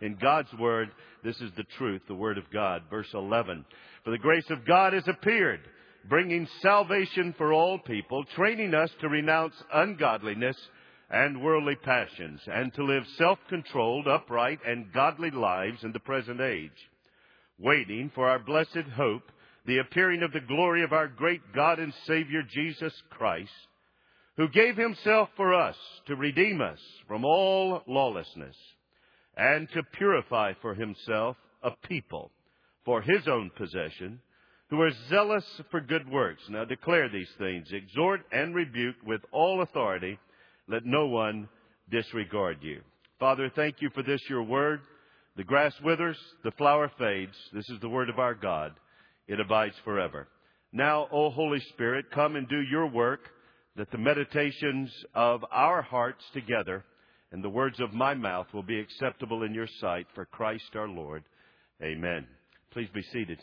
in God's Word. This is the truth, the Word of God. Verse 11. For the grace of God has appeared, bringing salvation for all people, training us to renounce ungodliness and worldly passions, and to live self-controlled, upright, and godly lives in the present age, waiting for our blessed hope, the appearing of the glory of our great God and Savior Jesus Christ, who gave himself for us to redeem us from all lawlessness and to purify for himself a people for his own possession, who are zealous for good works. Now declare these things, exhort and rebuke with all authority. Let no one disregard you. Father, thank you for this, your word. The grass withers, the flower fades. This is the word of our God. It abides forever. Now, O Holy Spirit, come and do your work, that the meditations of our hearts together and the words of my mouth will be acceptable in your sight, for Christ our Lord. Amen. Please be seated.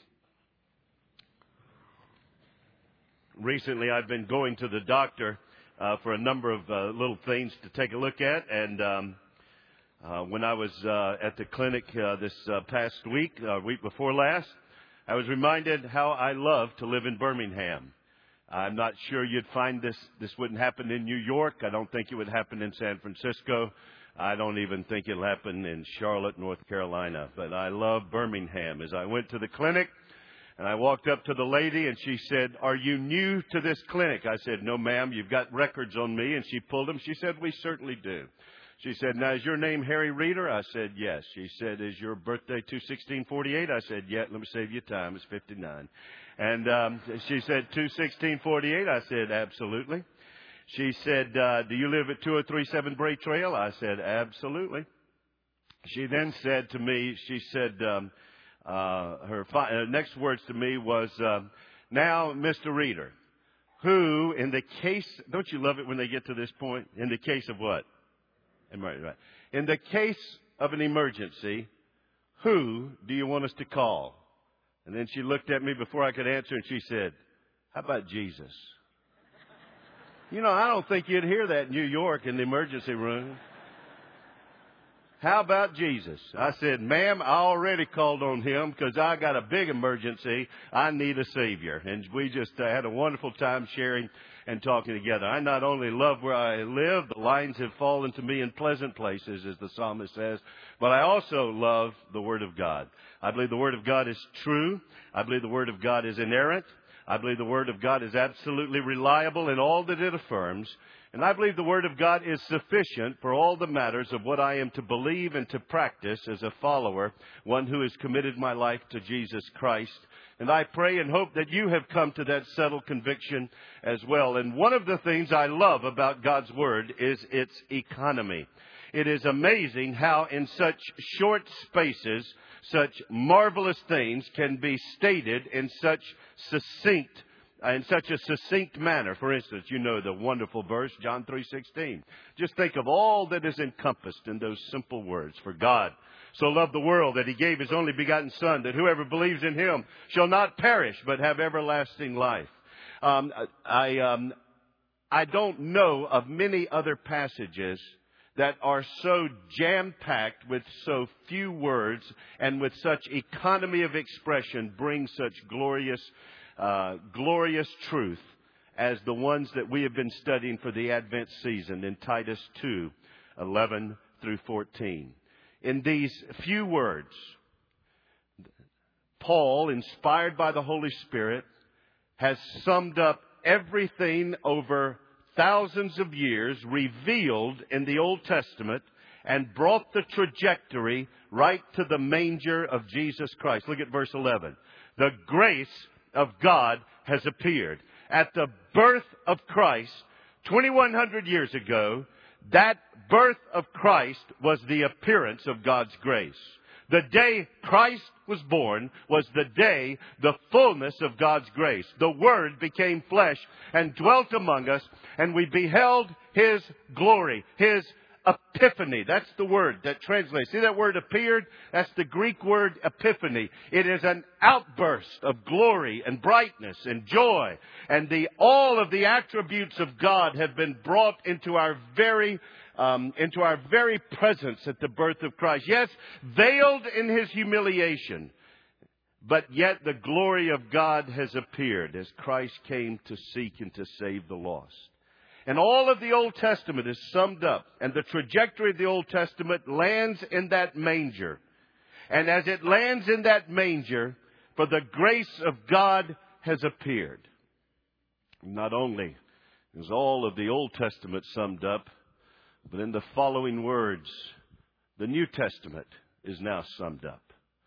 Recently, I've been going to the doctor for a number of little things to take a look at. And when I was at the clinic this past week before last, I was reminded how I love to live in Birmingham. I'm not sure you'd find this wouldn't happen in New York. I don't think it would happen in San Francisco. I don't even think it'll happen in Charlotte, North Carolina. But I love Birmingham. As I went to the clinic, and I walked up to the lady, and she said, "Are you new to this clinic?" I said, "No, ma'am, you've got records on me." And she pulled them. She said, "We certainly do." She said, "Now, is your name Harry Reeder?" I said, "Yes." She said, "Is your birthday 2/16/48?" I said, "Yeah, let me save you time. It's 59. And she said, 2/16/48? I said, "Absolutely." She said, "Do you live at 2037 Bray Trail?" I said, "Absolutely." She then said to me, she said, her next words to me was, "Now, Mr. Reeder, who, in the case," don't you love it when they get to this point? In the case of what? Right. In the case of an emergency, who do you want us to call? And then she looked at me before I could answer, and she said, "How about Jesus?" You know, I don't think you'd hear that in New York in the emergency room. "How about Jesus?" I said, "Ma'am, I already called on him because I got a big emergency. I need a Savior." And we just had a wonderful time sharing and talking together. I not only love where I live, the lines have fallen to me in pleasant places, as the psalmist says, but I also love the Word of God. I believe the Word of God is true. I believe the Word of God is inerrant. I believe the Word of God is absolutely reliable in all that it affirms. And I believe the Word of God is sufficient for all the matters of what I am to believe and to practice as a follower, one who has committed my life to Jesus Christ. And I pray and hope that you have come to that settled conviction as well. And one of the things I love about God's Word is its economy. It is amazing how in such short spaces, such marvelous things can be stated in such a succinct manner. For instance, you know the wonderful verse, John 3:16. Just think of all that is encompassed in those simple words. For God so loved the world that he gave his only begotten Son, that whoever believes in him shall not perish, but have everlasting life. I don't know of many other passages that are so jam-packed with so few words and with such economy of expression bring such glorious truth as the ones that we have been studying for the Advent season in Titus 2:11 through 14. In these few words, Paul, inspired by the Holy Spirit, has summed up everything over thousands of years revealed in the Old Testament and brought the trajectory right to the manger of Jesus Christ. Look at verse 11. The grace of God has appeared. At the birth of Christ, 2,100 years ago, that birth of Christ was the appearance of God's grace. The day Christ was born was the day the fullness of God's grace. The Word became flesh and dwelt among us, and we beheld His glory, His epiphany. That's the word that translates. See that word appeared? That's the Greek word epiphany. It is an outburst of glory and brightness and joy. And all of the attributes of God have been brought into our very into our very presence at the birth of Christ. Yes, veiled in His humiliation, but yet the glory of God has appeared as Christ came to seek and to save the lost. And all of the Old Testament is summed up, and the trajectory of the Old Testament lands in that manger. And as it lands in that manger, for the grace of God has appeared. Not only is all of the Old Testament summed up, but in the following words, the New Testament is now summed up.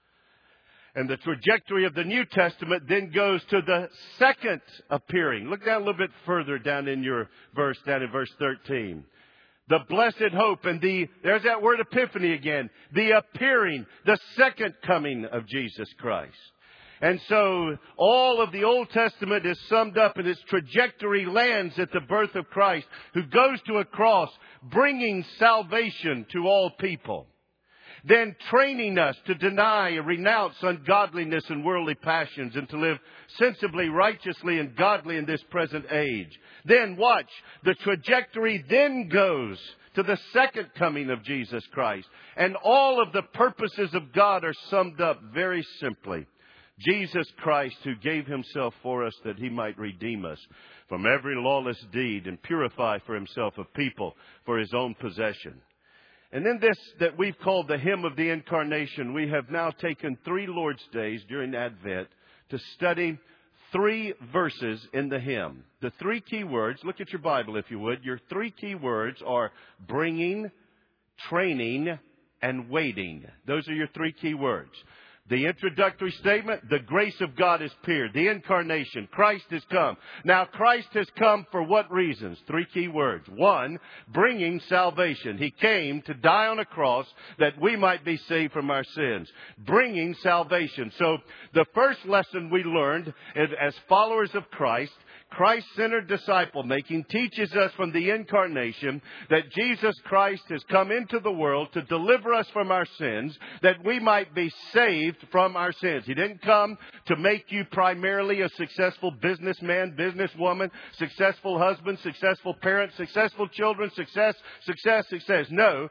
And the trajectory of the New Testament then goes to the second appearing. Look down a little bit further down in your verse, down in verse 13. The blessed hope and there's that word epiphany again. The appearing, the second coming of Jesus Christ. And so all of the Old Testament is summed up, and its trajectory lands at the birth of Christ, who goes to a cross, bringing salvation to all people. Then training us to deny and renounce ungodliness and worldly passions, and to live sensibly, righteously, and godly in this present age. Then watch, the trajectory then goes to the second coming of Jesus Christ. And all of the purposes of God are summed up very simply. Jesus Christ, who gave Himself for us that He might redeem us from every lawless deed and purify for Himself a people for His own possession. And in this that we've called the hymn of the Incarnation, we have now taken 3 Lord's Days during Advent to study 3 verses in the hymn. The 3 key words, look at your Bible if you would. Your 3 key words are bringing, training, and waiting. Those are your 3 key words. The introductory statement, the grace of God has appeared. The incarnation, Christ has come. Now, Christ has come for what reasons? 3 key words. 1, bringing salvation. He came to die on a cross that we might be saved from our sins. Bringing salvation. So, the first lesson we learned as followers of Christ, Christ-centered disciple making teaches us from the incarnation that Jesus Christ has come into the world to deliver us from our sins, that we might be saved from our sins. He didn't come to make you primarily a successful businessman, businesswoman, successful husband, successful parent, successful children, success. No,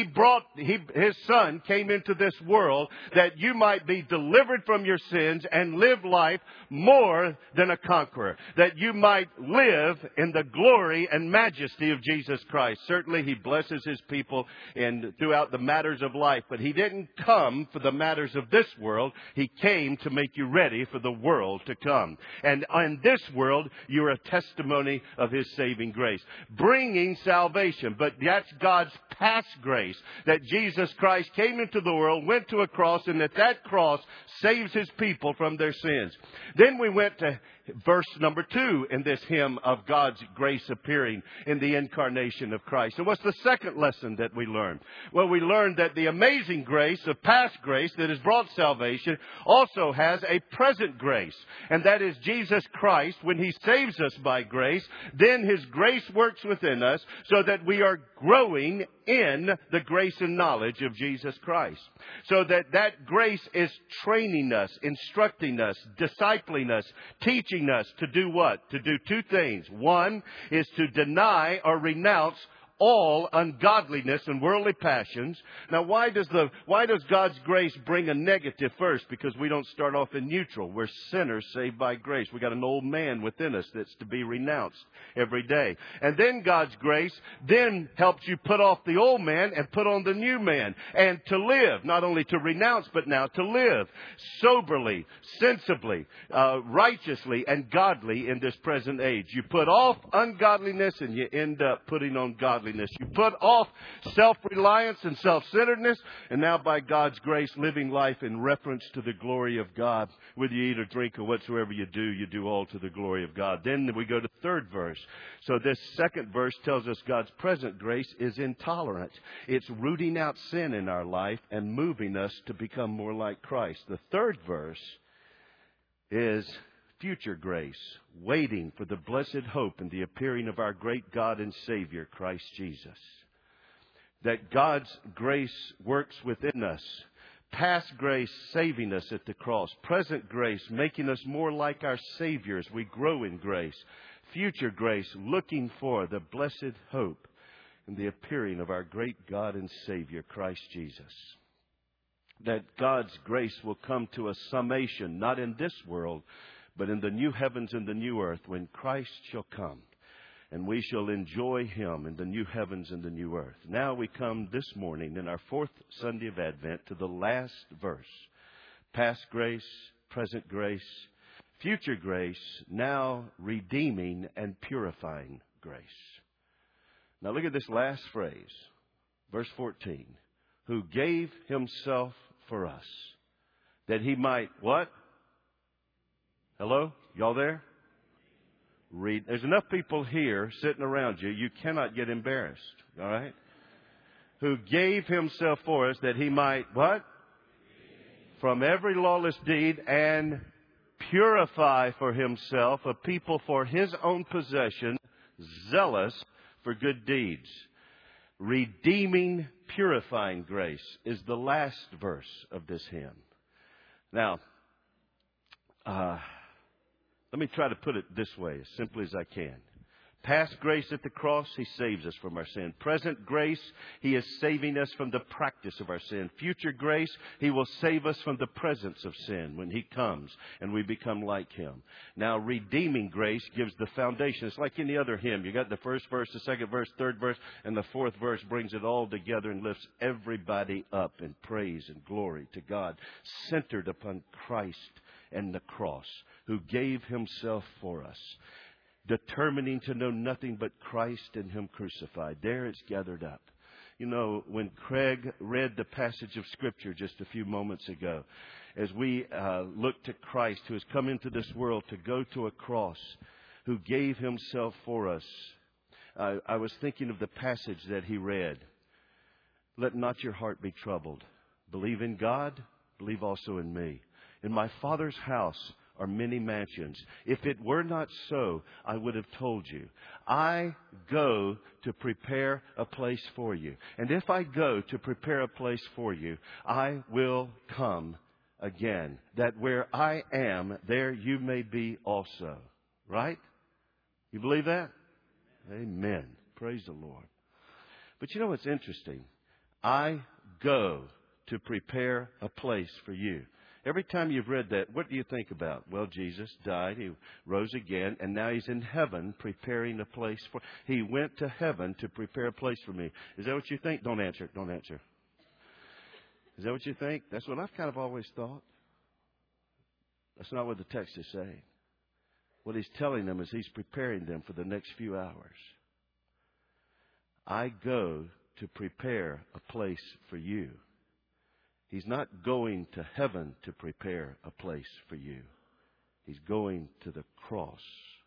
His Son came into this world that you might be delivered from your sins and live life more than a conqueror. That you might live in the glory and majesty of Jesus Christ. Certainly He blesses His people throughout the matters of life, but He didn't come for the matters of this world. He came to make you ready for the world to come. And in this world, you're a testimony of His saving grace. Bringing salvation, but that's God's past grace, that Jesus Christ came into the world, went to a cross, and that cross saves His people from their sins. Then we went to verse number 2 in this hymn of God's grace appearing in the incarnation of Christ. And what's the second lesson that we learned? Well, we learned that the amazing grace of past grace that has brought salvation also has a present grace. And that is Jesus Christ, when He saves us by grace, then His grace works within us so that we are growing in the grace and knowledge of Jesus Christ. So that grace is training us, instructing us, discipling us, teaching us to do what? To do 2 things. 1 is to deny or renounce all ungodliness and worldly passions. Now, why does God's grace bring a negative first? Because we don't start off in neutral. We're sinners saved by grace. We got an old man within us that's to be renounced every day. And then God's grace then helps you put off the old man and put on the new man, and to live, not only to renounce, but now to live soberly, sensibly, righteously, and godly in this present age. You put off ungodliness and you end up putting on godliness. You put off self-reliance and self-centeredness, and now by God's grace, living life in reference to the glory of God. Whether you eat or drink or whatsoever you do all to the glory of God. Then we go to the 3rd verse. So this 2nd verse tells us God's present grace is intolerant. It's rooting out sin in our life and moving us to become more like Christ. The 3rd verse is future grace, waiting for the blessed hope and the appearing of our great God and Savior, Christ Jesus. That God's grace works within us. Past grace saving us at the cross. Present grace making us more like our Savior as we grow in grace. Future grace looking for the blessed hope and the appearing of our great God and Savior, Christ Jesus. That God's grace will come to a summation, not in this world, but in the new heavens and the new earth, when Christ shall come, and we shall enjoy Him in the new heavens and the new earth. Now we come this morning in our fourth Sunday of Advent to the last verse. Past grace, present grace, future grace, now redeeming and purifying grace. Now look at this last phrase, verse 14. Who gave Himself for us, that He might, what? Hello? Y'all there? Read. There's enough people here sitting around you. You cannot get embarrassed. All right? Who gave Himself for us, that He might, what? From every lawless deed, and purify for Himself a people for His own possession, zealous for good deeds. Redeeming, purifying grace is the last verse of this hymn. Now, let me try to put it this way, as simply as I can. Past grace at the cross, He saves us from our sin. Present grace, He is saving us from the practice of our sin. Future grace, He will save us from the presence of sin when He comes and we become like Him. Now, redeeming grace gives the foundation. It's like any other hymn. You got the first verse, the second verse, third verse, and the fourth verse brings it all together and lifts everybody up in praise and glory to God, centered upon Christ and the cross, who gave Himself for us, determining to know nothing but Christ and Him crucified. There it's gathered up. You know, when Craig read the passage of Scripture just a few moments ago, as we look to Christ, who has come into this world to go to a cross, who gave Himself for us, I was thinking of the passage that he read. Let not your heart be troubled. Believe in God, believe also in me. In my Father's house are many mansions. If it were not so, I would have told you. I go to prepare a place for you. And if I go to prepare a place for you, I will come again, that where I am, there you may be also. Right? You believe that? Amen. Praise the Lord. But you know what's interesting? I go to prepare a place for you. Every time you've read that, what do you think about? Well, Jesus died, He rose again, and now He's in heaven preparing a place for... He went to heaven to prepare a place for me. Is that what you think? Don't answer. Don't answer. Is that what you think? That's what I've kind of always thought. That's not what the text is saying. What He's telling them is He's preparing them for the next few hours. I go to prepare a place for you. He's not going to heaven to prepare a place for you. He's going to the cross.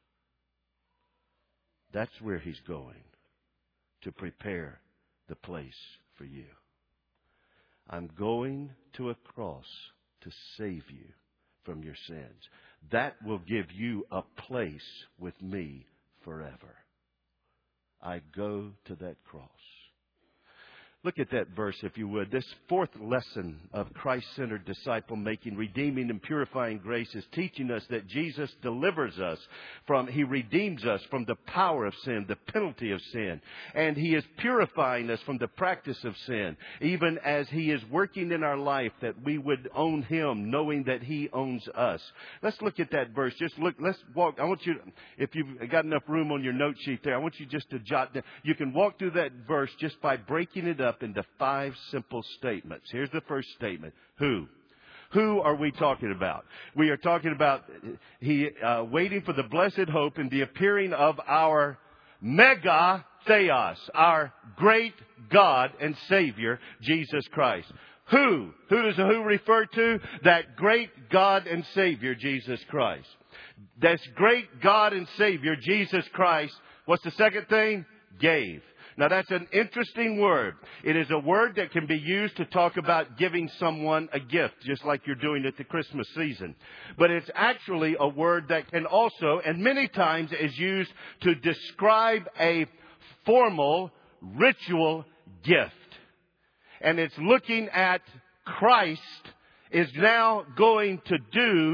That's where He's going, to prepare the place for you. I'm going to a cross to save you from your sins. That will give you a place with me forever. I go to that cross. Look at that verse, if you would. This fourth lesson of Christ-centered disciple-making, redeeming and purifying grace is teaching us that Jesus delivers us He redeems us from the power of sin, the penalty of sin. And He is purifying us from the practice of sin, even as He is working in our life that we would own Him, knowing that He owns us. Let's look at that verse. Just look, let's walk. I want you, if you've got enough room on your note sheet there, I want you just to jot down. You can walk through that verse just by breaking it up into 5 simple statements. Here's the first statement. Who? Who are we talking about? We are talking about waiting for the blessed hope and the appearing of our mega theos, our great God and Savior, Jesus Christ. Who? Who does the who refer to? That great God and Savior, Jesus Christ. This great God and Savior, Jesus Christ. What's the second thing? Gave. Now that's an interesting word. It is a word that can be used to talk about giving someone a gift, just like you're doing at the Christmas season. But it's actually a word that can also, and many times is used to describe a formal ritual gift. And it's looking at Christ is now going to do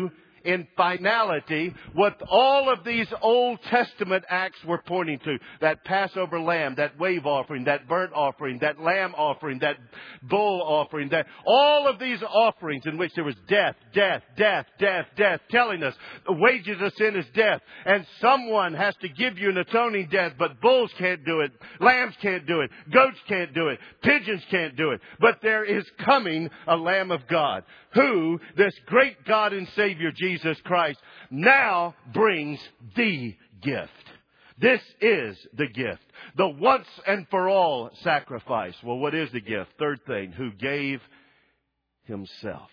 in finality what all of these Old Testament acts were pointing to. That Passover lamb, that wave offering, that burnt offering, that lamb offering, that bull offering, that all of these offerings in which there was death, death, death, death, death, telling us the wages of sin is death. And someone has to give you an atoning death, but bulls can't do it. Lambs can't do it. Goats can't do it. Pigeons can't do it. But there is coming a Lamb of God who, this great God and Savior Jesus Christ, now brings the gift. This is the gift. The once and for all sacrifice. Well, what is the gift? Third thing, who gave himself.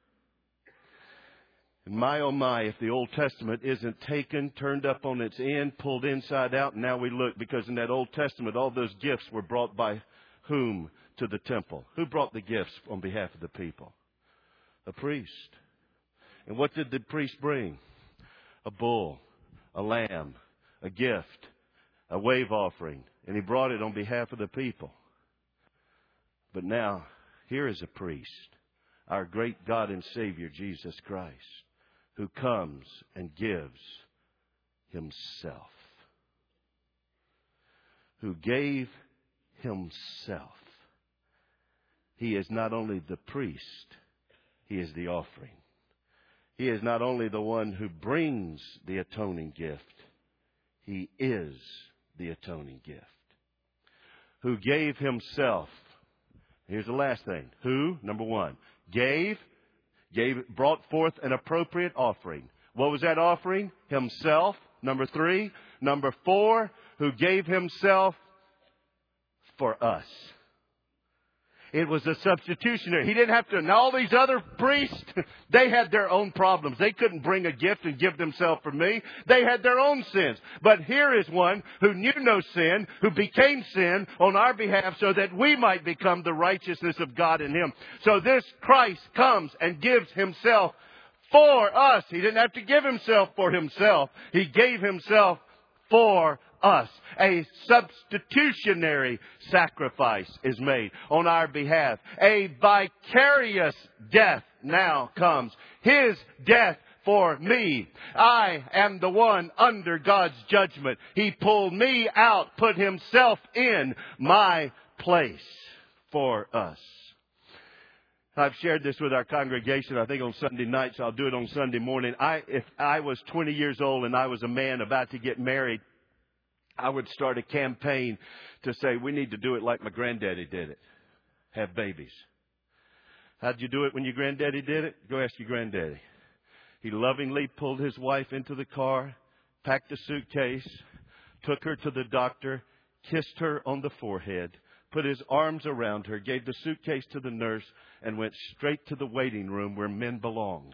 And my, oh my, if the Old Testament isn't taken, turned up on its end, pulled inside out, and now we look, because in that Old Testament, all those gifts were brought by whom to the temple? Who brought the gifts on behalf of the people? A priest. And what did the priest bring? A bull, a lamb, a gift, a wave offering. And he brought it on behalf of the people. But now, here is a priest, our great God and Savior, Jesus Christ, who comes and gives himself. Who gave himself. He is not only the priest, he is the offering. He is not only the one who brings the atoning gift, he is the atoning gift. Who gave himself. Here's the last thing. Who, number one, brought forth an appropriate offering. What was that offering? Himself. Number three. Number four, who gave himself for us. It was a substitutionary. He didn't have to. And all these other priests, they had their own problems. They couldn't bring a gift and give themselves for me. They had their own sins. But here is one who knew no sin, who became sin on our behalf so that we might become the righteousness of God in him. So this Christ comes and gives himself for us. He didn't have to give himself for himself. He gave himself for us. A substitutionary sacrifice is made on our behalf. A vicarious death now comes. His death for me. I am the one under God's judgment. He pulled me out, put himself in my place for us. I've shared this with our congregation, I think on Sunday nights. I'll do it on Sunday morning. If I was 20 years old and I was a man about to get married, I would start a campaign to say, we need to do it like my granddaddy did it. Have babies. How'd you do it when your granddaddy did it? Go ask your granddaddy. He lovingly pulled his wife into the car, packed a suitcase, took her to the doctor, kissed her on the forehead, put his arms around her, gave the suitcase to the nurse, and went straight to the waiting room where men belong.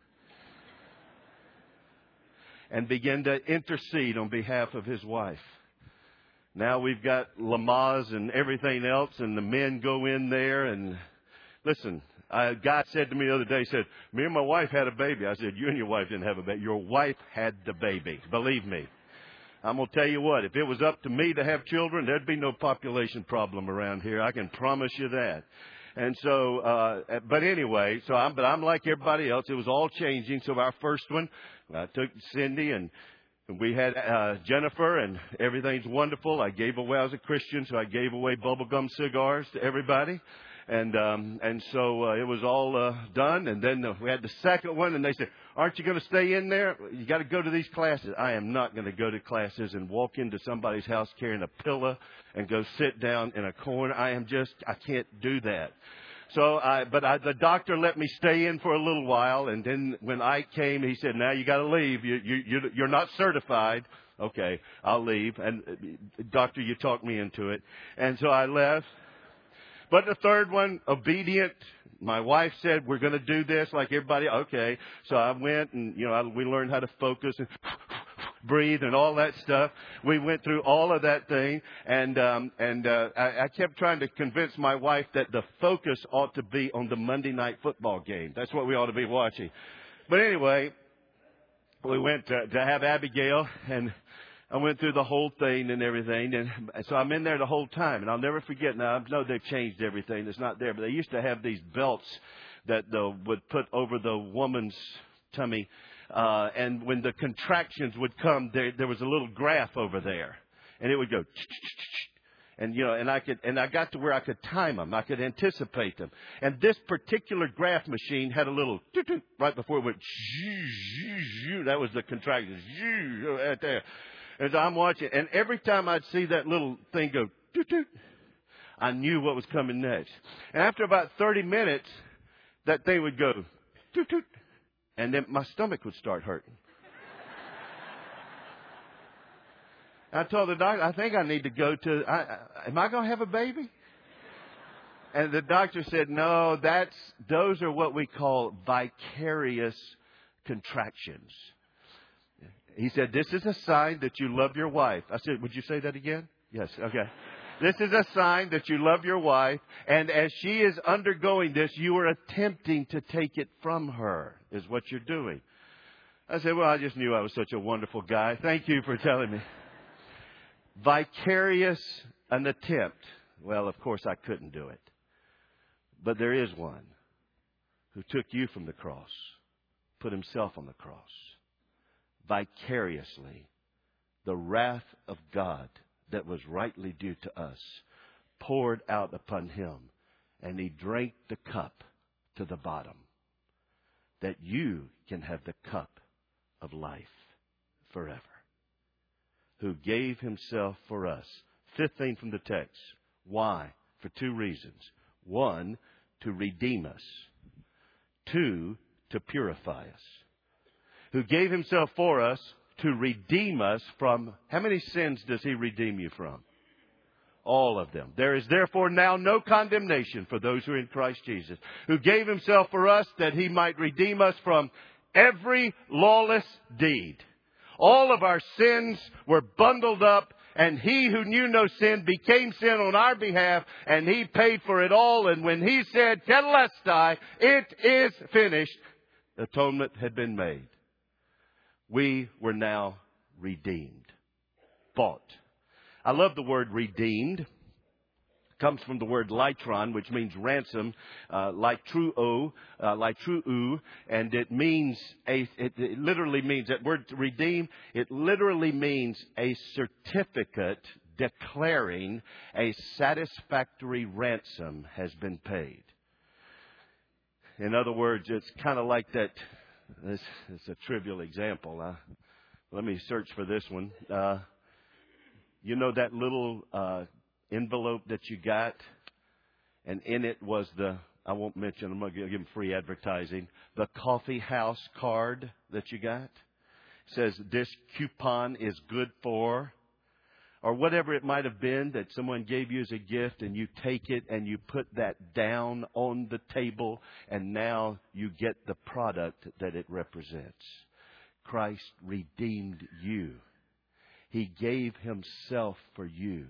And began to intercede on behalf of his wife. Now we've got Lamaze and everything else, and the men go in there. And listen, a guy said to me the other day, he said, me and my wife had a baby. I said, you and your wife didn't have a baby. Your wife had the baby. Believe me. I'm going to tell you what, if it was up to me to have children, there'd be no population problem around here. I can promise you that. And so, but anyway, but I'm like everybody else. It was all changing. So our first one, I took Cindy and we had Jennifer, and everything's wonderful. I was a Christian, so I gave away bubblegum cigars to everybody. And so it was all done. And then we had the second one, and they said, aren't you going to stay in there? You got to go to these classes. I am not going to go to classes and walk into somebody's house carrying a pillow and go sit down in a corner. I can't do that. So the doctor let me stay in for a little while. And then when I came, he said, now you got to leave. You're not certified. Okay, I'll leave. And doctor, you talked me into it. And so I left. But the third one, obedient. My wife said, we're going to do this like everybody. Okay. So I went and, we learned how to focus and breathe and all that stuff. We went through all of that thing. And I kept trying to convince my wife that the focus ought to be on the Monday night football game. That's what we ought to be watching. But anyway, we went to have Abigail, and I went through the whole thing and everything. And so I'm in there the whole time. And I'll never forget. Now, I know they've changed everything. It's not there. But they used to have these belts that they would put over the woman's tummy. And when the contractions would come, there was a little graph over there. And it would go, and I got to where I could time them. I could anticipate them. And this particular graph machine had a little right before it went. That was the contractions right there. As I'm watching, and every time I'd see that little thing go, I knew what was coming next. And after about 30 minutes, that thing would go, and then my stomach would start hurting. I told the doctor, I think I need to go to, am I going to have a baby? And the doctor said, no, those are what we call vicarious contractions. He said, this is a sign that you love your wife. I said, would you say that again? Yes. Okay. This is a sign that you love your wife. And as she is undergoing this, you are attempting to take it from her, is what you're doing. I said, well, I just knew I was such a wonderful guy. Thank you for telling me. Vicarious, an attempt. Well, of course, I couldn't do it. But there is one who took you from the cross, put himself on the cross. Vicariously, the wrath of God that was rightly due to us poured out upon him, and he drank the cup to the bottom, that you can have the cup of life forever. Who gave himself for us. Fifth thing from the text. Why? For two reasons. One, to redeem us. Two, to purify us. Who gave himself for us to redeem us from, how many sins does he redeem you from? All of them. There is therefore now no condemnation for those who are in Christ Jesus. Who gave himself for us that he might redeem us from every lawless deed. All of our sins were bundled up, and he who knew no sin became sin on our behalf, and he paid for it all. And when he said, Tetelestai, it is finished, atonement had been made. We were now redeemed, bought. I love the word redeemed. Comes from the word litron, which means ransom, like true and it means it literally means, that word redeem, it literally means a certificate declaring a satisfactory ransom has been paid. In other words, it's kind of like that. This is a trivial example. Let me search for this one. You know that little envelope that you got, and in it was I won't mention, I'm going to give them free advertising, the coffee house card that you got. It says this coupon is good for, or whatever it might have been that someone gave you as a gift, and you take it and you put that down on the table, and now you get the product that it represents. Christ redeemed you. He gave himself for you.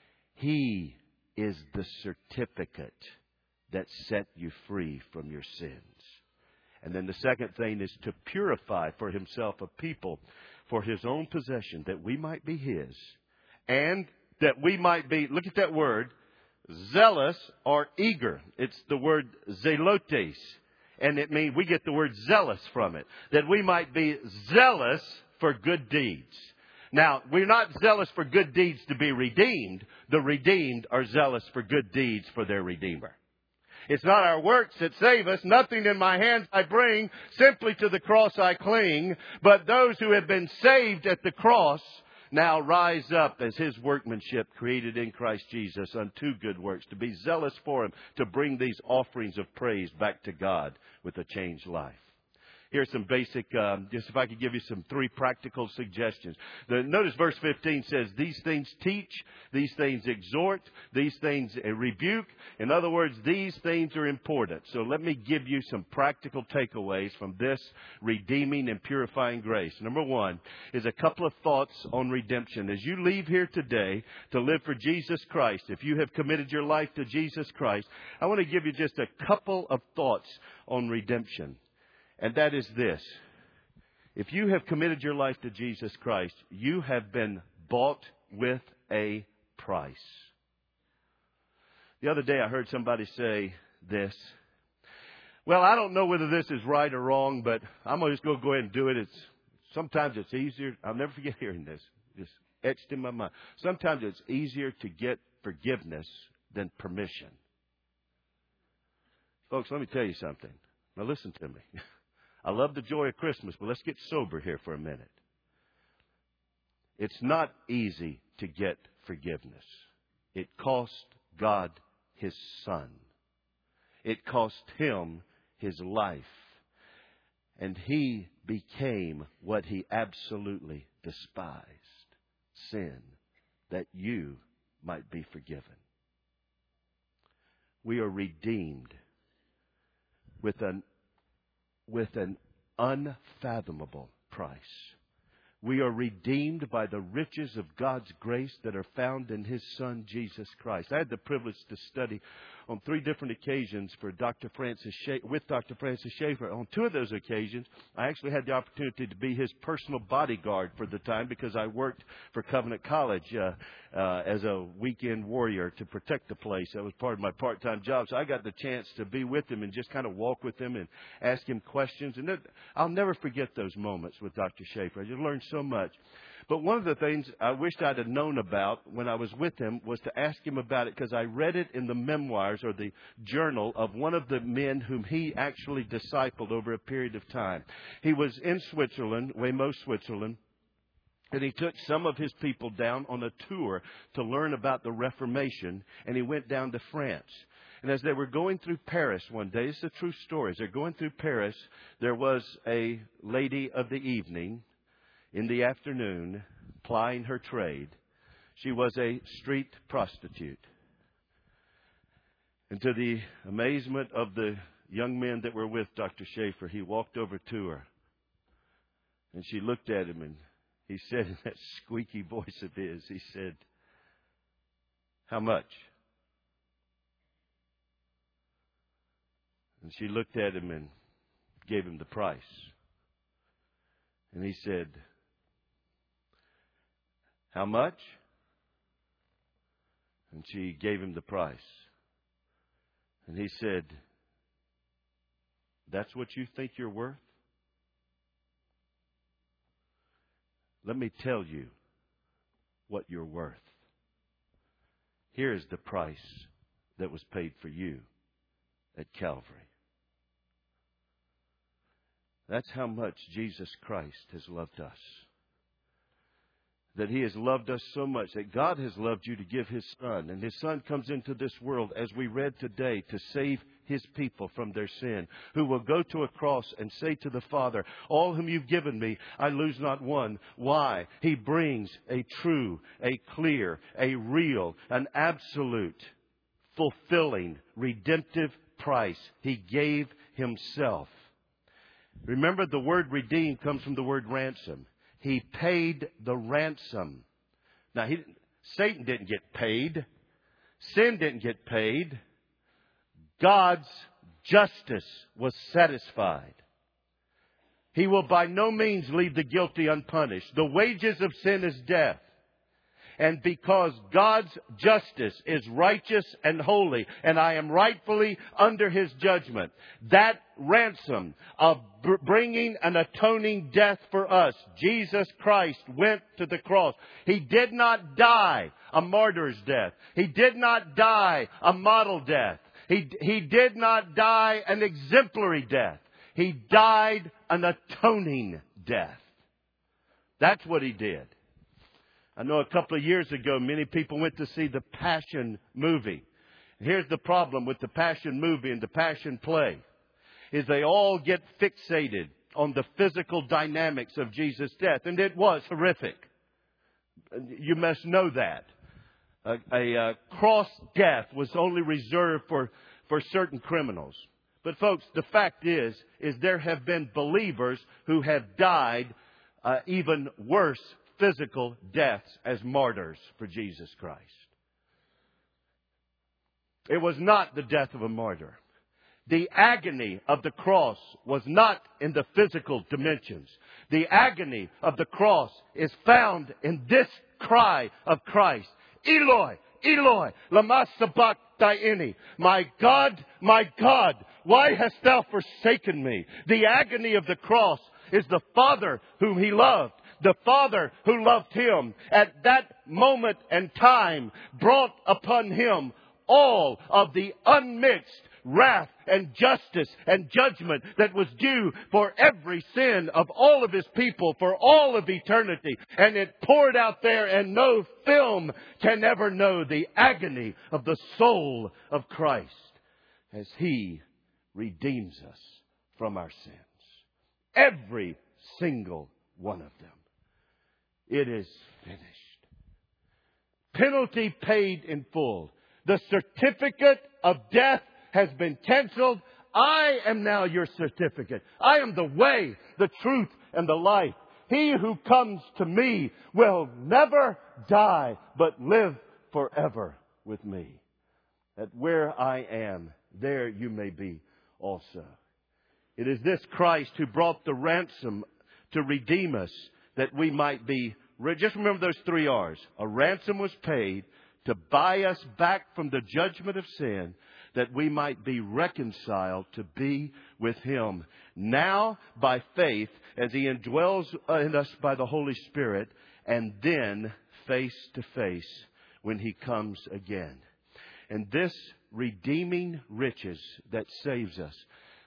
He is the certificate that set you free from your sins. And then the second thing is to purify for himself a people for his own possession, that we might be his, and that we might be, look at that word, zealous or eager. It's the word zelotes, and it means we get the word zealous from it, that we might be zealous for good deeds. Now, we're not zealous for good deeds to be redeemed. The redeemed are zealous for good deeds for their Redeemer. It's not our works that save us. Nothing in my hands I bring. Simply to the cross I cling. But those who have been saved at the cross now rise up as his workmanship created in Christ Jesus unto good works, to be zealous for him, to bring these offerings of praise back to God with a changed life. Here's some basic, just if I could give you some 3 practical suggestions. Notice verse 15 says, these things teach, these things exhort, these things rebuke. In other words, these things are important. So let me give you some practical takeaways from this redeeming and purifying grace. Number 1 is a couple of thoughts on redemption. As you leave here today to live for Jesus Christ, if you have committed your life to Jesus Christ, I want to give you just a couple of thoughts on redemption. And that is this. If you have committed your life to Jesus Christ, you have been bought with a price. The other day I heard somebody say this. Well, I don't know whether this is right or wrong, but I'm just going to go ahead and do it. Sometimes it's easier. I'll never forget hearing this. Just etched in my mind. Sometimes it's easier to get forgiveness than permission. Folks, let me tell you something. Now listen to me. I love the joy of Christmas, but let's get sober here for a minute. It's not easy to get forgiveness. It cost God His Son. It cost Him His life. And He became what He absolutely despised, sin, that you might be forgiven. We are redeemed with an unfathomable price. We are redeemed by the riches of God's grace that are found in His Son, Jesus Christ. I had the privilege to study on 3 different occasions with Dr. Francis Schaeffer. On 2 of those occasions, I actually had the opportunity to be his personal bodyguard for the time because I worked for Covenant College as a weekend warrior to protect the place. That was part of my part-time job. So I got the chance to be with him and just kind of walk with him and ask him questions. And I'll never forget those moments with Dr. Schaeffer. I just learned so much. But one of the things I wished I'd have known about when I was with him was to ask him about it, because I read it in the memoirs or the journal of one of the men whom he actually discipled over a period of time. He was in Switzerland, Weymouth, Switzerland, and he took some of his people down on a tour to learn about the Reformation, and he went down to France. And as they were going through Paris one day, it's a true story, as they're going through Paris, there was a lady of the evening, in the afternoon, plying her trade. She was a street prostitute. And to the amazement of the young men that were with Dr. Schaeffer, he walked over to her. And she looked at him and he said in that squeaky voice of his, he said, "How much?" And she looked at him and gave him the price. And he said, "How much?" And she gave him the price. And he said, "That's what you think you're worth? Let me tell you what you're worth. Here is the price that was paid for you at Calvary." That's how much Jesus Christ has loved us. That He has loved us so much that God has loved you to give His Son. And His Son comes into this world, as we read today, to save His people from their sin. Who will go to a cross and say to the Father, "All whom you've given me, I lose not one." Why? He brings a true, a clear, a real, an absolute, fulfilling, redemptive price. He gave Himself. Remember, the word redeem comes from the word ransom. He paid the ransom. Now, Satan didn't get paid. Sin didn't get paid. God's justice was satisfied. He will by no means leave the guilty unpunished. The wages of sin is death. And because God's justice is righteous and holy, and I am rightfully under His judgment, that ransom of bringing an atoning death for us, Jesus Christ went to the cross. He did not die a martyr's death. He did not die a model death. He did not die an exemplary death. He died an atoning death. That's what He did. I know a couple of years ago, many people went to see the Passion movie. Here's the problem with the Passion movie and the Passion play, is they all get fixated on the physical dynamics of Jesus' death. And it was horrific. You must know that. A cross death was only reserved for certain criminals. But folks, the fact is there have been believers who have died even worse physical deaths as martyrs for Jesus Christ. It was not the death of a martyr. The agony of the cross was not in the physical dimensions. The agony of the cross is found in this cry of Christ. "Eloi, Eloi, lama sabachthani." My God, why hast thou forsaken me? The agony of the cross is the Father whom He loved. The Father who loved Him at that moment and time brought upon Him all of the unmixed wrath and justice and judgment that was due for every sin of all of His people for all of eternity. And it poured out there, and no film can ever know the agony of the soul of Christ as He redeems us from our sins. Every single one of them. It is finished. Penalty paid in full. The certificate of death has been canceled. I am now your certificate. I am the way, the truth, and the life. He who comes to me will never die, but live forever with me. That where I am, there you may be also. It is this Christ who brought the ransom to redeem us, that we might be. Just remember those 3 R's. A ransom was paid to buy us back from the judgment of sin, that we might be reconciled to be with Him. Now, by faith, as He indwells in us by the Holy Spirit, and then face to face when He comes again. And this redeeming riches that saves us,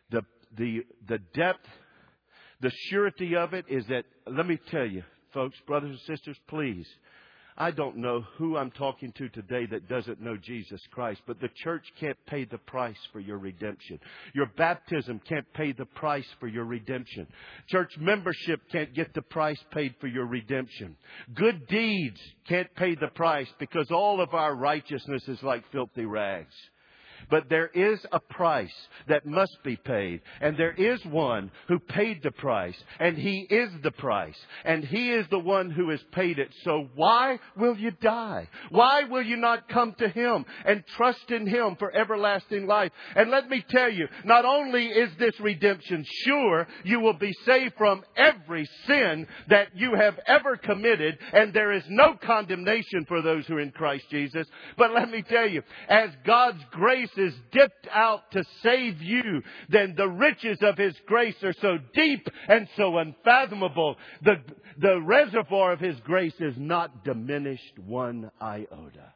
the depth, the surety of it is that, let me tell you, folks, brothers and sisters, please. I don't know who I'm talking to today that doesn't know Jesus Christ, but the church can't pay the price for your redemption. Your baptism can't pay the price for your redemption. Church membership can't get the price paid for your redemption. Good deeds can't pay the price, because all of our righteousness is like filthy rags. But there is a price that must be paid. And there is one who paid the price. And He is the price. And He is the one who has paid it. So why will you die? Why will you not come to Him and trust in Him for everlasting life? And let me tell you, not only is this redemption sure, you will be saved from every sin that you have ever committed. And there is no condemnation for those who are in Christ Jesus. But let me tell you, as God's grace is dipped out to save you, then the riches of His grace are so deep and so unfathomable. The reservoir of His grace is not diminished one iota.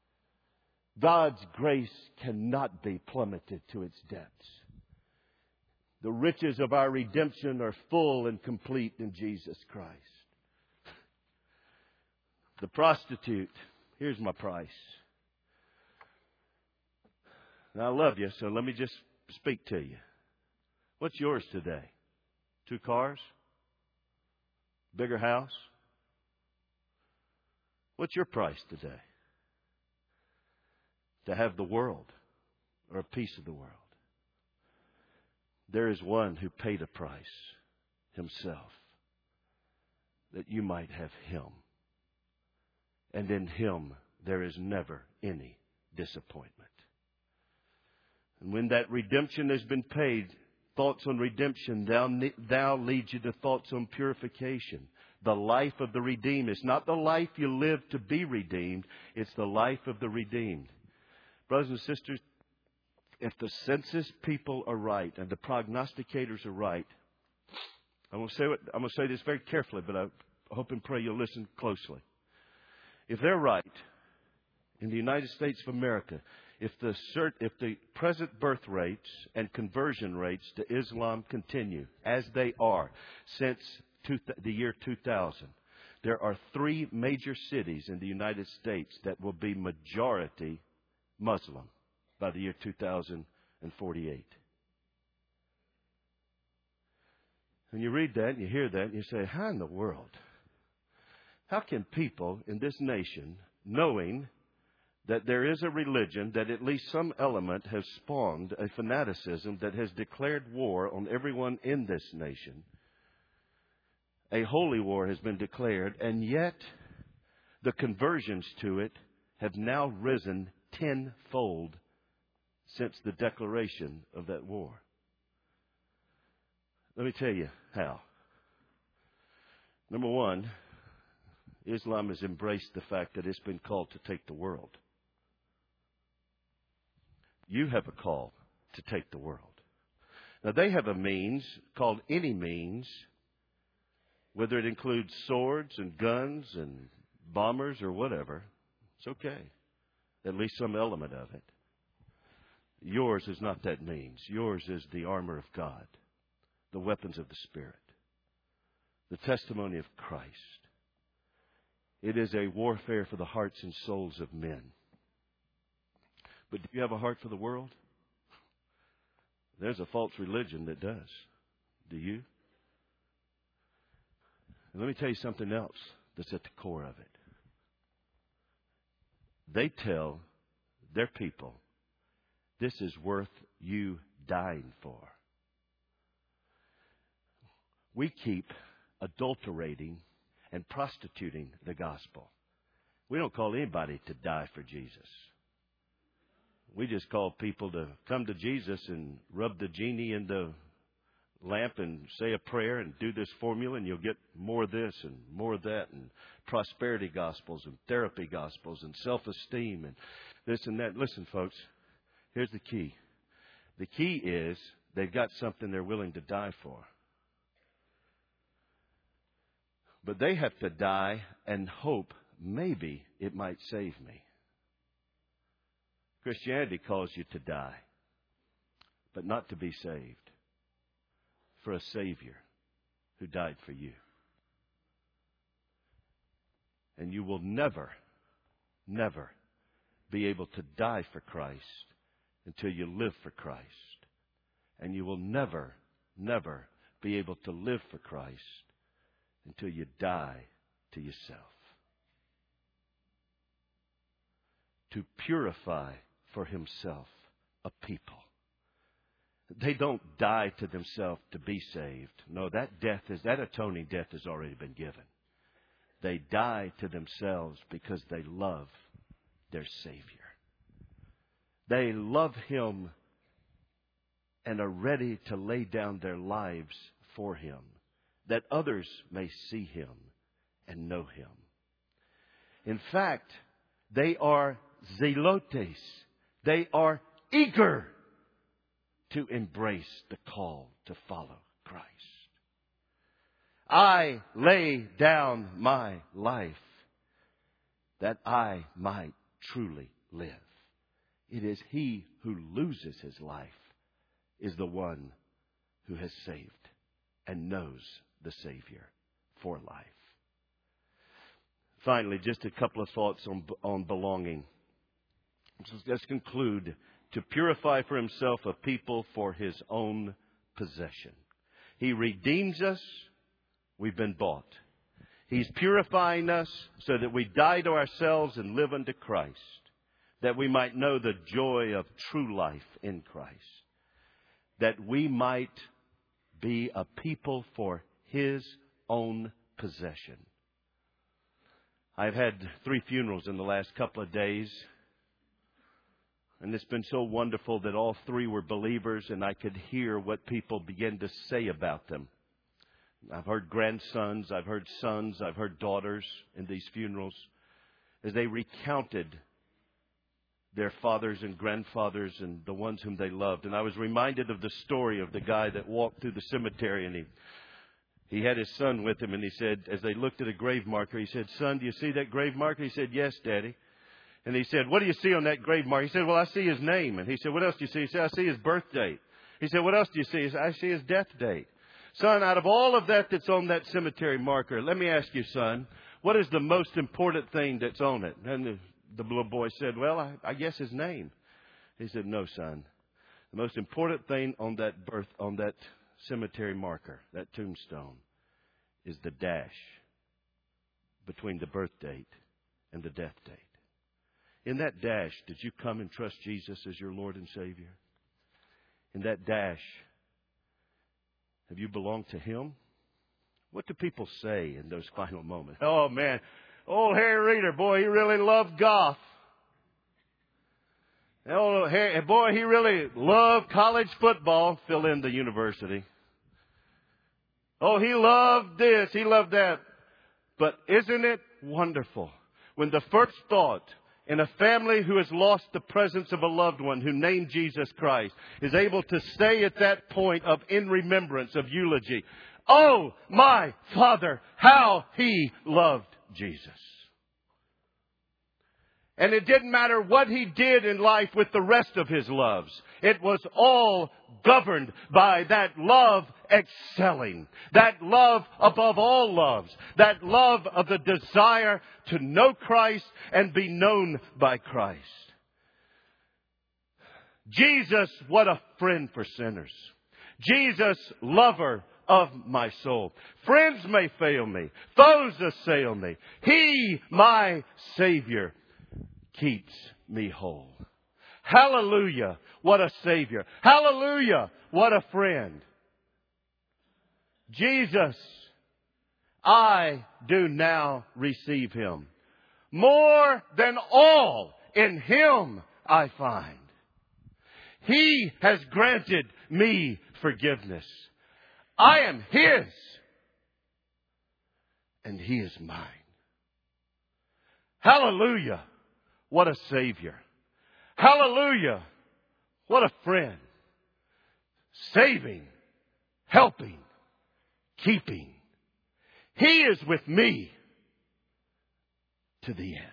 God's grace cannot be plummeted to its depths. The riches of our redemption are full and complete in Jesus Christ. The prostitute, here's my price. And I love you, so let me just speak to you. What's yours today? 2 cars? Bigger house? What's your price today? To have the world, or a piece of the world. There is one who paid a price, Himself, that you might have Him. And in Him there is never any disappointment. And when that redemption has been paid, thoughts on redemption now leads you to thoughts on purification. The life of the redeemed. It's not the life you live to be redeemed. It's the life of the redeemed. Brothers and sisters, if the census people are right and the prognosticators are right, I'm going to say this very carefully, but I hope and pray you'll listen closely. If they're right, in the United States of America, if the present birth rates and conversion rates to Islam continue as they are since the year 2000, there are 3 major cities in the United States that will be majority Muslim by the year 2048. And you read that and you hear that and you say, how in the world? How can people in this nation, knowing that there is a religion that at least some element has spawned a fanaticism that has declared war on everyone in this nation. A holy war has been declared, and yet the conversions to it have now risen tenfold since the declaration of that war. Let me tell you how. Number one, Islam has embraced the fact that it's been called to take the world. You have a call to take the world. Now, they have a means called any means, whether it includes swords and guns and bombers or whatever. It's okay. At least some element of it. Yours is not that means. Yours is the armor of God, the weapons of the Spirit, the testimony of Christ. It is a warfare for the hearts and souls of men. But do you have a heart for the world? There's a false religion that does. Do you? And let me tell you something else that's at the core of it. They tell their people, this is worth you dying for. We keep adulterating and prostituting the gospel. We don't call anybody to die for Jesus. We just call people to come to Jesus and rub the genie in the lamp and say a prayer and do this formula, and you'll get more of this and more of that, and prosperity gospels and therapy gospels and self-esteem and this and that. Listen, folks, here's the key. The key is they've got something they're willing to die for. But they have to die and hope maybe it might save me. Christianity calls you to die, but not to be saved, for a Savior who died for you. And you will never, never be able to die for Christ until you live for Christ. And you will never, never be able to live for Christ until you die to yourself. To purify for himself a people. They don't die to themselves to be saved. No, that atoning death has already been given. They die to themselves because they love their Savior. They love Him and are ready to lay down their lives for Him, that others may see Him and know Him. In fact, they are zelotes. They are eager to embrace the call to follow Christ. I lay down my life that I might truly live. It is he who loses his life is the one who has saved and knows the Savior for life. Finally, just a couple of thoughts on belonging. Let's conclude. To purify for himself a people for his own possession. He redeems us. We've been bought. He's purifying us so that we die to ourselves and live unto Christ, that we might know the joy of true life in Christ, that we might be a people for his own possession. I've had 3 funerals in the last couple of days. And it's been so wonderful that all 3 were believers, and I could hear what people began to say about them. I've heard grandsons, I've heard sons, I've heard daughters in these funerals as they recounted their fathers and grandfathers and the ones whom they loved. And I was reminded of the story of the guy that walked through the cemetery, and he had his son with him, and he said, as they looked at a grave marker, he said, "Son, do you see that grave marker?" He said, "Yes, Daddy." And he said, "What do you see on that grave marker?" He said, "Well, I see his name." And he said, "What else do you see?" He said, "I see his birth date." He said, "What else do you see?" He said, "I see his death date." "Son, out of all of that that's on that cemetery marker, let me ask you, son, what is the most important thing that's on it?" And the little boy said, "Well, I guess his name." He said, "No, son. The most important thing on that cemetery marker, that tombstone, is the dash between the birth date and the death date. In that dash, did you come and trust Jesus as your Lord and Savior? In that dash, have you belonged to Him? What do people say in those final moments? "Oh, man, old Harry Reeder, boy, he really loved golf. Oh, boy, he really loved college football." Fill in the university. "Oh, he loved this, he loved that." But isn't it wonderful when the first thought in a family who has lost the presence of a loved one who named Jesus Christ is able to stay at that point of in remembrance of eulogy. Oh, my Father, how He loved Jesus. And it didn't matter what he did in life with the rest of his loves. It was all governed by that love excelling. That love above all loves. That love of the desire to know Christ and be known by Christ. Jesus, what a friend for sinners. Jesus, lover of my soul. Friends may fail me. Foes assail me. He, my Savior, keeps me whole. Hallelujah. What a Savior. Hallelujah. What a friend. Jesus, I do now receive Him. More than all in Him I find. He has granted me forgiveness. I am His. And He is mine. Hallelujah. What a Savior. Hallelujah. What a friend. Saving, helping, keeping. He is with me to the end.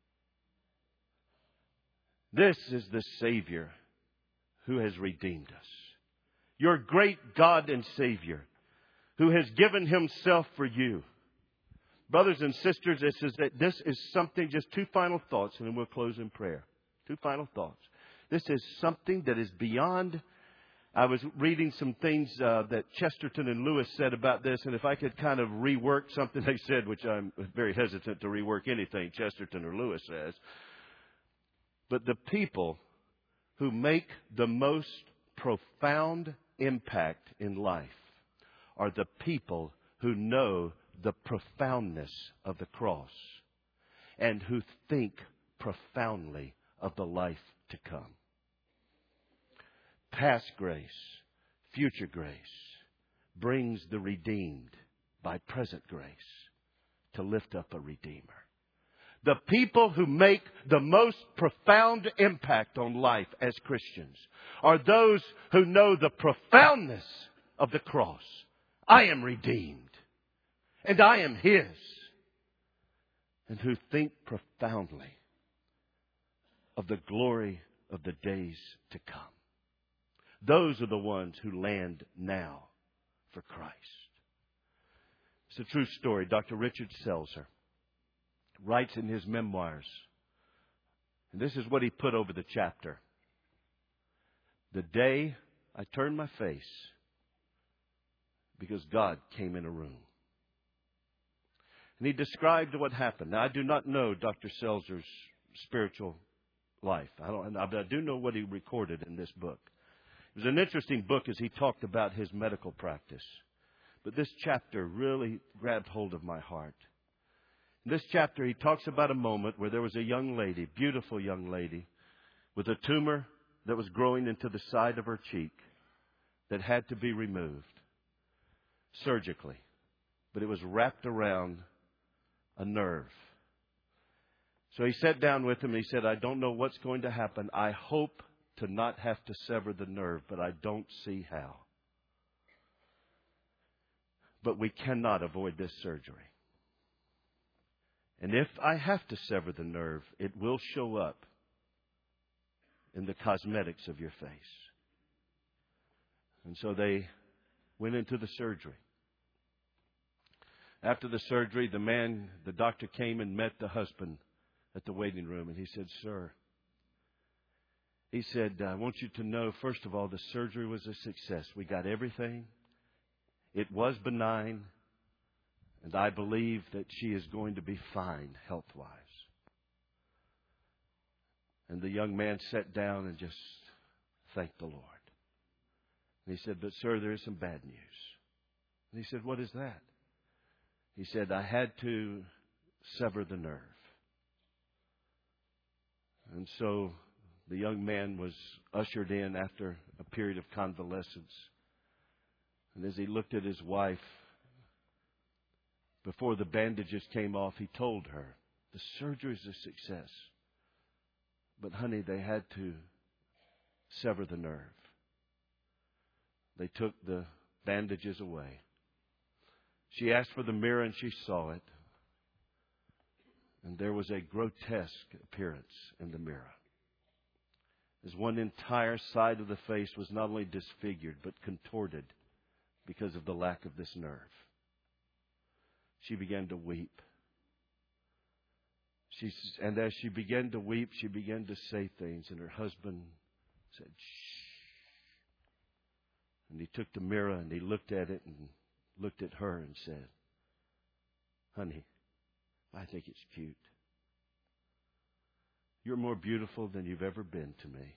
This is the Savior who has redeemed us. Your great God and Savior who has given Himself for you. Brothers and sisters, this is something, just two final thoughts, and then we'll close in prayer. Two final thoughts. This is something that is beyond. I was reading some things that Chesterton and Lewis said about this, and if I could kind of rework something they said, which I'm very hesitant to rework anything Chesterton or Lewis says. But the people who make the most profound impact in life are the people who know the profoundness of the cross and who think profoundly of the life to come. Past grace, future grace brings the redeemed by present grace to lift up a Redeemer. The people who make the most profound impact on life as Christians are those who know the profoundness of the cross. I am redeemed. And I am His. And who think profoundly of the glory of the days to come. Those are the ones who land now for Christ. It's a true story. Dr. Richard Selzer writes in his memoirs, and this is what he put over the chapter. The day I turned my face because God came in a room. And he described what happened. Now, I do not know Dr. Selzer's spiritual life. I do know what he recorded in this book. It was an interesting book as he talked about his medical practice. But this chapter really grabbed hold of my heart. In this chapter, he talks about a moment where there was a young lady, beautiful young lady, with a tumor that was growing into the side of her cheek that had to be removed surgically. But it was wrapped around a nerve. So he sat down with him and he said, I don't know what's going to happen. I hope to not have to sever the nerve, but I don't see how. But we cannot avoid this surgery. And if I have to sever the nerve, it will show up in the cosmetics of your face. And so they went into the surgery. After the surgery, the doctor came and met the husband at the waiting room. And he said, Sir, he said, I want you to know, first of all, the surgery was a success. We got everything. It was benign. And I believe that she is going to be fine health-wise. And the young man sat down and just thanked the Lord. And he said, but sir, there is some bad news. And he said, what is that? He said, I had to sever the nerve. And so the young man was ushered in after a period of convalescence. And as he looked at his wife, before the bandages came off, he told her, the surgery is a success. But honey, they had to sever the nerve. They took the bandages away. She asked for the mirror and she saw it. And there was a grotesque appearance in the mirror. As one entire side of the face was not only disfigured but contorted because of the lack of this nerve. She began to weep. And as she began to weep, she began to say things. And her husband said, "Shh." And he took the mirror and he looked at it and looked at her and said, "Honey, I think it's cute. You're more beautiful than you've ever been to me."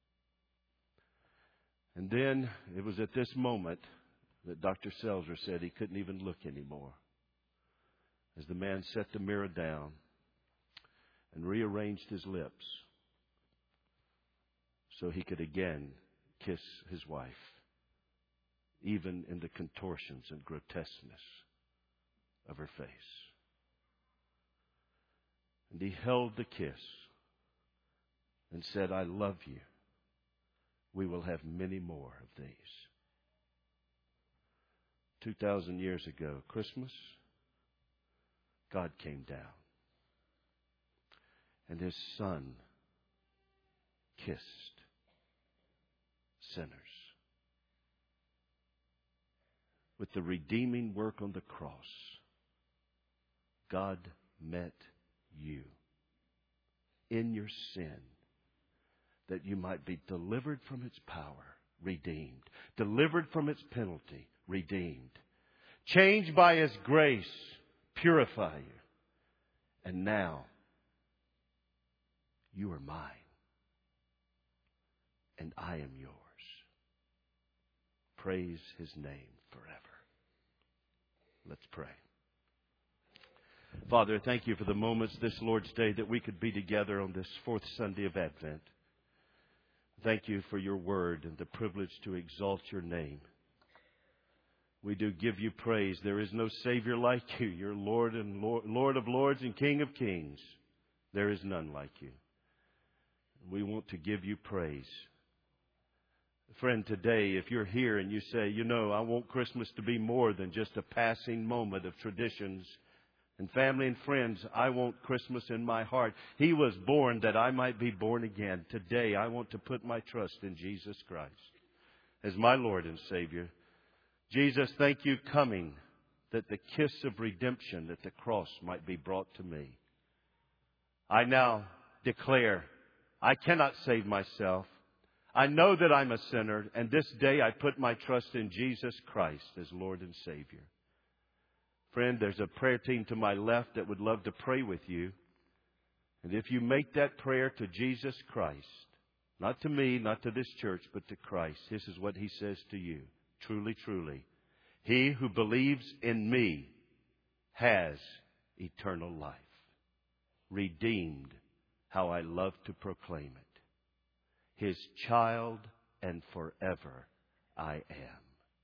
And then it was at this moment that Dr. Selzer said he couldn't even look anymore. As the man set the mirror down and rearranged his lips so he could again kiss his wife, even in the contortions and grotesqueness of her face. And he held the kiss and said, "I love you. We will have many more of these." 2,000 years ago, Christmas, God came down. And His Son kissed sinners. With the redeeming work on the cross, God met you in your sin, that you might be delivered from its power, redeemed. Delivered from its penalty, redeemed. Changed by His grace, purify you. And now, you are mine, and I am yours. Praise His name forever. Let's pray. Father, thank you for the moments this Lord's Day that we could be together on this fourth Sunday of Advent. Thank you for your word and the privilege to exalt your name. We do give you praise. There is no Savior like you. You're Lord and Lord of lords and King of kings. There is none like you. We want to give you praise. Friend, today, if you're here and you say, I want Christmas to be more than just a passing moment of traditions and family and friends. I want Christmas in my heart. He was born that I might be born again. Today, I want to put my trust in Jesus Christ as my Lord and Savior. Jesus, thank you coming, that the kiss of redemption at the cross might be brought to me. I now declare, I cannot save myself. I know that I'm a sinner, and this day I put my trust in Jesus Christ as Lord and Savior. Friend, there's a prayer team to my left that would love to pray with you. And if you make that prayer to Jesus Christ, not to me, not to this church, but to Christ, this is what He says to you. Truly, truly, he who believes in me has eternal life. Redeemed, how I love to proclaim it. His child, and forever I am.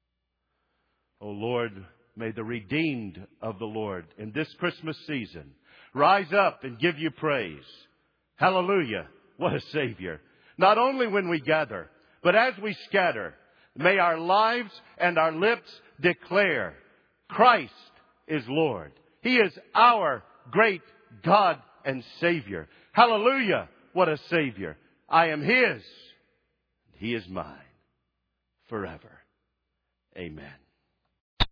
O Lord, may the redeemed of the Lord in this Christmas season rise up and give you praise. Hallelujah. What a Savior. Not only when we gather, but as we scatter, may our lives and our lips declare Christ is Lord. He is our great God and Savior. Hallelujah. What a Savior. I am His. He is mine forever. Amen.